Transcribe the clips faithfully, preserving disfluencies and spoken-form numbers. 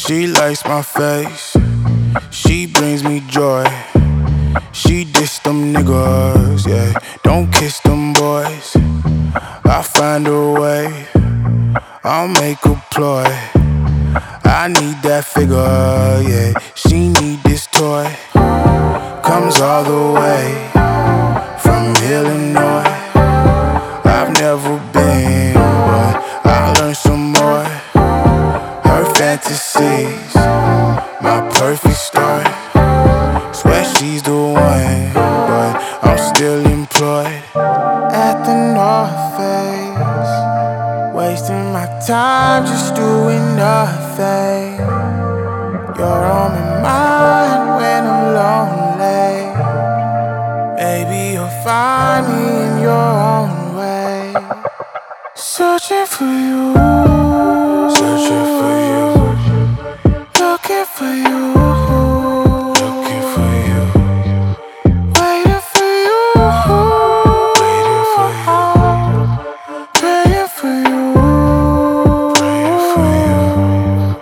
She likes my face, she brings me joy. She diss them niggas, yeah, don't kiss them boys. I find a way, I'll make a ploy. I need that figure, yeah, she need this toy. Comes all the way from Illinois. I've never been, but I learned some more. Her fantasies, my perfect start. Swear she's the one, but I'm still employed at the North Face, wasting my time just doing nothing. You're on my mind when I'm lonely. Maybe you'll find me in your own way. Searching for you, searching for you, looking for you, looking for you, waiting for you, waiting for you, praying for you, praying for you.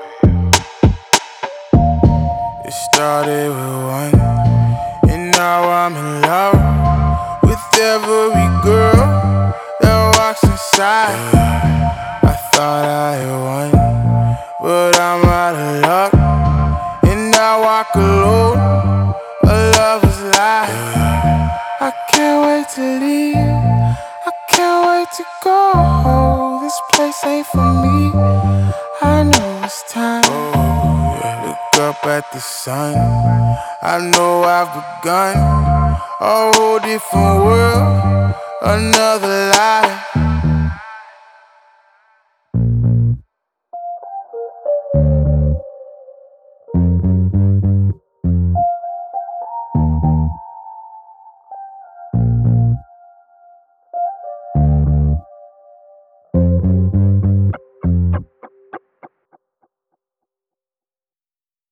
It started with one, and now I'm in love with every girl that walks inside. I thought I had won, but I'm out of luck, and I walk alone, a lover's life. I can't wait to leave, I can't wait to go. This place ain't for me, I know it's time. Look up at the sun, I know I've begun a whole different world, another life.